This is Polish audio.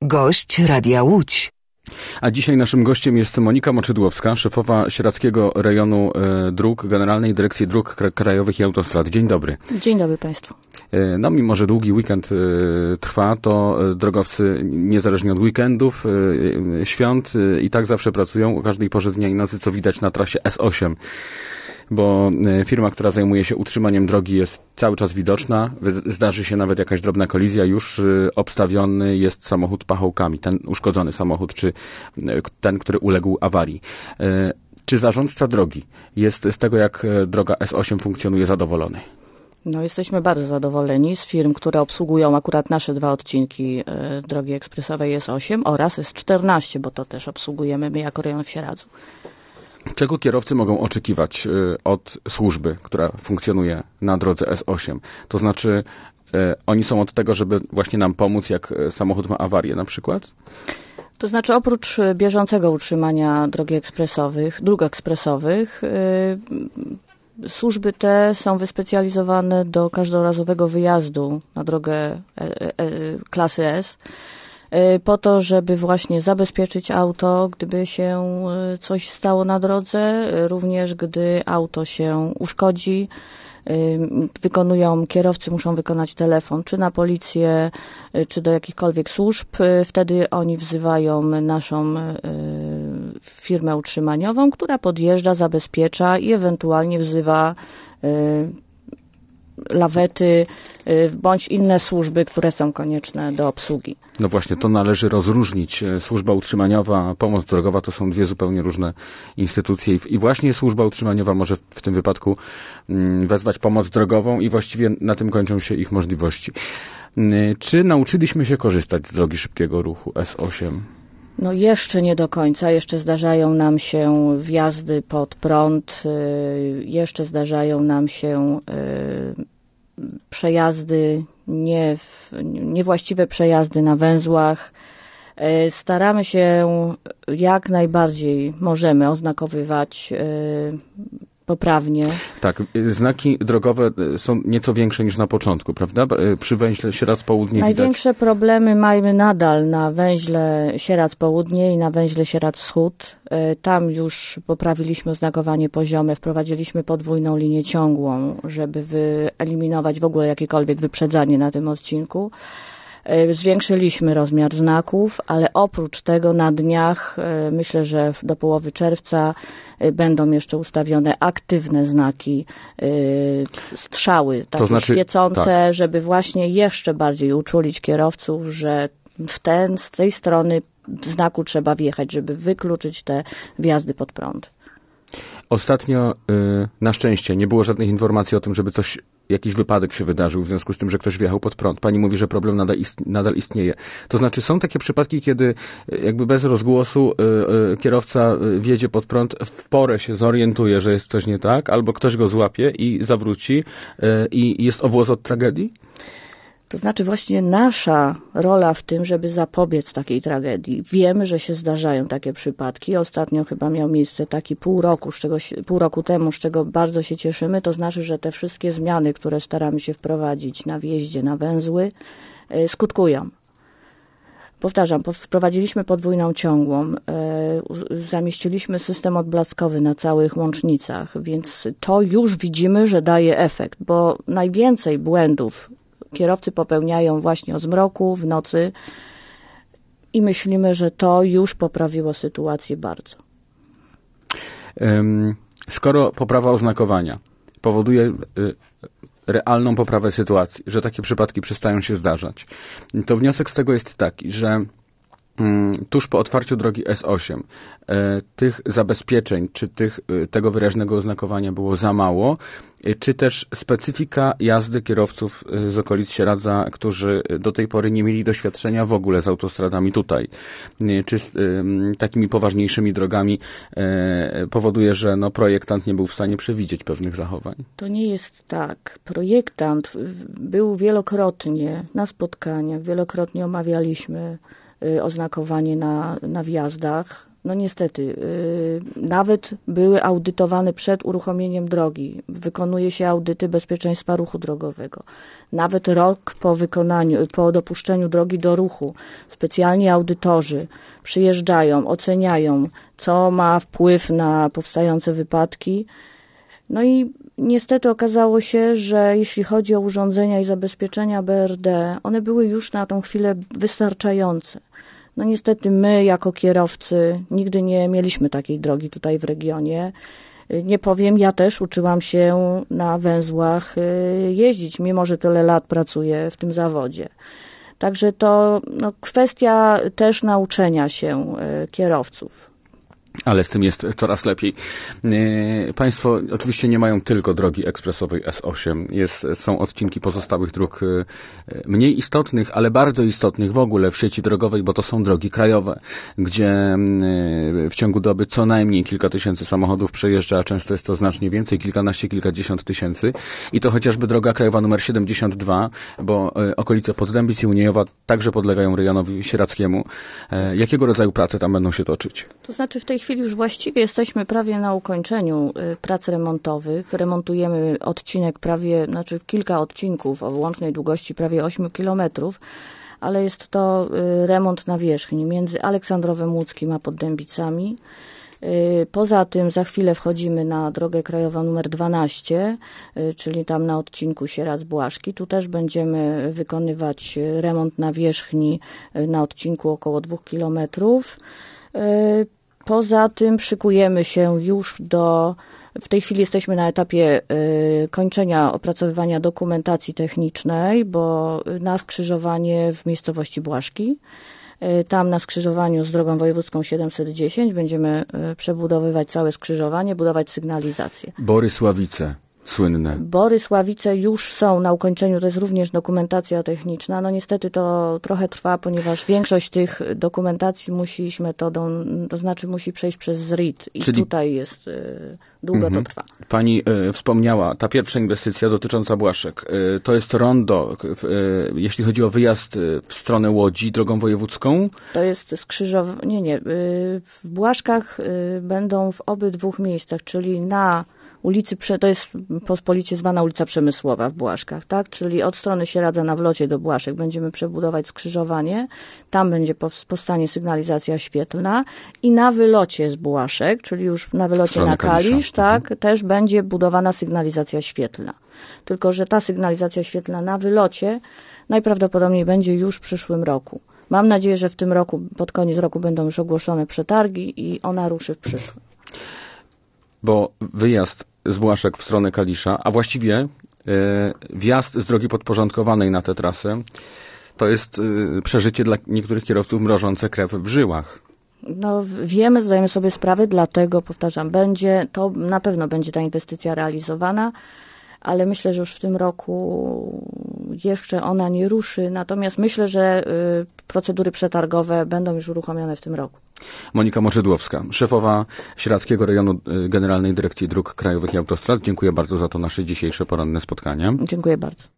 Gość Radia Łódź. A dzisiaj naszym gościem jest Monika Moczydłowska, szefowa Sieradzkiego Rejonu Dróg Generalnej Dyrekcji Dróg Krajowych i Autostrad. Dzień dobry. Dzień dobry Państwu. No mimo, że długi weekend trwa, to drogowcy niezależnie od weekendów, świąt i tak zawsze pracują o każdej porze dnia i nocy, co widać na trasie S8. Bo firma, która zajmuje się utrzymaniem drogi, jest cały czas widoczna. Zdarzy się nawet jakaś drobna kolizja, już obstawiony jest samochód pachołkami. Ten uszkodzony samochód, czy ten, który uległ awarii. Czy zarządca drogi jest z tego, jak droga S8 funkcjonuje, zadowolony? No, jesteśmy bardzo zadowoleni z firm, które obsługują akurat nasze dwa odcinki drogi ekspresowej S8 oraz S14, bo to też obsługujemy my jako rejon w Sieradzu. Czego kierowcy mogą oczekiwać od służby, która funkcjonuje na drodze S8? To znaczy, oni są od tego, żeby właśnie nam pomóc, jak samochód ma awarię na przykład? To znaczy, oprócz bieżącego utrzymania dróg ekspresowych, służby te są wyspecjalizowane do każdorazowego wyjazdu na drogę klasy S, po to, żeby właśnie zabezpieczyć auto, gdyby się coś stało na drodze, również gdy auto się uszkodzi. Kierowcy muszą wykonać telefon, czy na policję, czy do jakichkolwiek służb. Wtedy oni wzywają naszą firmę utrzymaniową, która podjeżdża, zabezpiecza i ewentualnie wzywa lawety bądź inne służby, które są konieczne do obsługi. No właśnie, to należy rozróżnić. Służba utrzymaniowa, pomoc drogowa to są dwie zupełnie różne instytucje i właśnie służba utrzymaniowa może w tym wypadku wezwać pomoc drogową i właściwie na tym kończą się ich możliwości. Czy nauczyliśmy się korzystać z drogi szybkiego ruchu S8? No jeszcze nie do końca, jeszcze zdarzają nam się wjazdy pod prąd, jeszcze zdarzają nam się przejazdy, niewłaściwe przejazdy na węzłach. Staramy się jak najbardziej możemy oznakowywać poprawnie. Tak, znaki drogowe są nieco większe niż na początku, prawda? Przy węźle Sieradz Południe Największe widać. problemy mamy nadal na węźle Sieradz Południe i na węźle Sieradz Wschód. Tam już poprawiliśmy oznakowanie poziome, wprowadziliśmy podwójną linię ciągłą, żeby wyeliminować w ogóle jakiekolwiek wyprzedzanie na tym odcinku. Zwiększyliśmy rozmiar znaków, ale oprócz tego na dniach, myślę, że do połowy czerwca będą jeszcze ustawione aktywne znaki, strzały takie, to znaczy, świecące, tak, żeby właśnie jeszcze bardziej uczulić kierowców, że z tej strony znaku trzeba wjechać, żeby wykluczyć te wjazdy pod prąd. Ostatnio na szczęście nie było żadnych informacji o tym, żeby jakiś wypadek się wydarzył w związku z tym, że ktoś wjechał pod prąd. Pani mówi, że problem nadal istnieje. To znaczy są takie przypadki, kiedy jakby bez rozgłosu kierowca wjedzie pod prąd, w porę się zorientuje, że jest coś nie tak, albo ktoś go złapie i zawróci i jest o włos od tragedii? To znaczy właśnie nasza rola w tym, żeby zapobiec takiej tragedii. Wiemy, że się zdarzają takie przypadki. Ostatnio chyba miał miejsce taki pół roku temu, z czego bardzo się cieszymy. To znaczy, że te wszystkie zmiany, które staramy się wprowadzić na wjeździe na węzły, skutkują. Powtarzam, wprowadziliśmy podwójną ciągłą, zamieściliśmy system odblaskowy na całych łącznicach, więc to już widzimy, że daje efekt, bo najwięcej błędów kierowcy popełniają właśnie o zmroku, w nocy i myślimy, że to już poprawiło sytuację bardzo. Skoro poprawa oznakowania powoduje realną poprawę sytuacji, że takie przypadki przestają się zdarzać, to wniosek z tego jest taki, że tuż po otwarciu drogi S8 tych zabezpieczeń, czy tego wyraźnego oznakowania było za mało, czy też specyfika jazdy kierowców z okolic Sieradza, którzy do tej pory nie mieli doświadczenia w ogóle z autostradami tutaj, czy z takimi poważniejszymi drogami powoduje, że projektant nie był w stanie przewidzieć pewnych zachowań? To nie jest tak. Projektant był wielokrotnie na spotkaniach, wielokrotnie omawialiśmy oznakowanie na wjazdach. No niestety, nawet były audytowane przed uruchomieniem drogi. Wykonuje się audyty bezpieczeństwa ruchu drogowego. Nawet rok po dopuszczeniu drogi do ruchu, specjalni audytorzy przyjeżdżają, oceniają, co ma wpływ na powstające wypadki. No i niestety okazało się, że jeśli chodzi o urządzenia i zabezpieczenia BRD, one były już na tą chwilę wystarczające. No niestety my jako kierowcy nigdy nie mieliśmy takiej drogi tutaj w regionie. Nie powiem, ja też uczyłam się na węzłach jeździć, mimo że tyle lat pracuję w tym zawodzie. Także to kwestia też nauczenia się kierowców. Ale z tym jest coraz lepiej. Państwo oczywiście nie mają tylko drogi ekspresowej S8. Są odcinki pozostałych dróg mniej istotnych, ale bardzo istotnych w ogóle w sieci drogowej, bo to są drogi krajowe, gdzie w ciągu doby co najmniej kilka tysięcy samochodów przejeżdża, a często jest to znacznie więcej, kilkanaście, kilkadziesiąt tysięcy. I to chociażby droga krajowa numer 72, bo okolice Poddębic i Uniejowa także podlegają rejonowi sieradzkiemu. Jakiego rodzaju prace tam będą się toczyć? To znaczy w tej chwili już właściwie jesteśmy prawie na ukończeniu prac remontowych. Remontujemy kilka odcinków o łącznej długości prawie 8 kilometrów, ale jest to remont nawierzchni między Aleksandrowem Łódzkim a Poddębicami. Poza tym za chwilę wchodzimy na drogę krajową numer 12, czyli tam na odcinku Sieradz-Błaszki. Tu też będziemy wykonywać remont nawierzchni na odcinku około 2 kilometrów. Poza tym szykujemy się już w tej chwili jesteśmy na etapie kończenia opracowywania dokumentacji technicznej, bo na skrzyżowanie w miejscowości Błaszki, tam na skrzyżowaniu z drogą wojewódzką 710 będziemy przebudowywać całe skrzyżowanie, budować sygnalizację. Borysławice. Słynne. Borysławice już są na ukończeniu, to jest również dokumentacja techniczna. No niestety to trochę trwa, ponieważ większość tych dokumentacji musi przejść przez ZRID i tutaj jest długo to trwa. Pani wspomniała, ta pierwsza inwestycja dotycząca Błaszek, to jest rondo, jeśli chodzi o wyjazd w stronę Łodzi drogą wojewódzką? To jest skrzyżowanie, nie. W Błaszkach będą w obydwu miejscach, czyli na ulicy, to jest pospolicie zwana ulica Przemysłowa w Błaszkach, tak? Czyli od strony Sieradza na wlocie do Błaszek będziemy przebudować skrzyżowanie, tam będzie powstanie sygnalizacja świetlna i na wylocie z Błaszek, czyli już na wylocie na Kalisz, tak, też będzie budowana sygnalizacja świetlna. Tylko że ta sygnalizacja świetlna na wylocie najprawdopodobniej będzie już w przyszłym roku. Mam nadzieję, że w tym roku, pod koniec roku będą już ogłoszone przetargi i ona ruszy w przyszłym. Bo wyjazd z Błaszek w stronę Kalisza, a właściwie wjazd z drogi podporządkowanej na tę trasę, to jest przeżycie dla niektórych kierowców mrożące krew w żyłach. No wiemy, zdajemy sobie sprawę, dlatego powtarzam, to na pewno będzie ta inwestycja realizowana, ale myślę, że już w tym roku jeszcze ona nie ruszy, natomiast myślę, że procedury przetargowe będą już uruchomione w tym roku. Monika Moczydłowska, szefowa Sieradzkiego Rejonu Generalnej Dyrekcji Dróg Krajowych i Autostrad. Dziękuję bardzo za to nasze dzisiejsze poranne spotkanie. Dziękuję bardzo.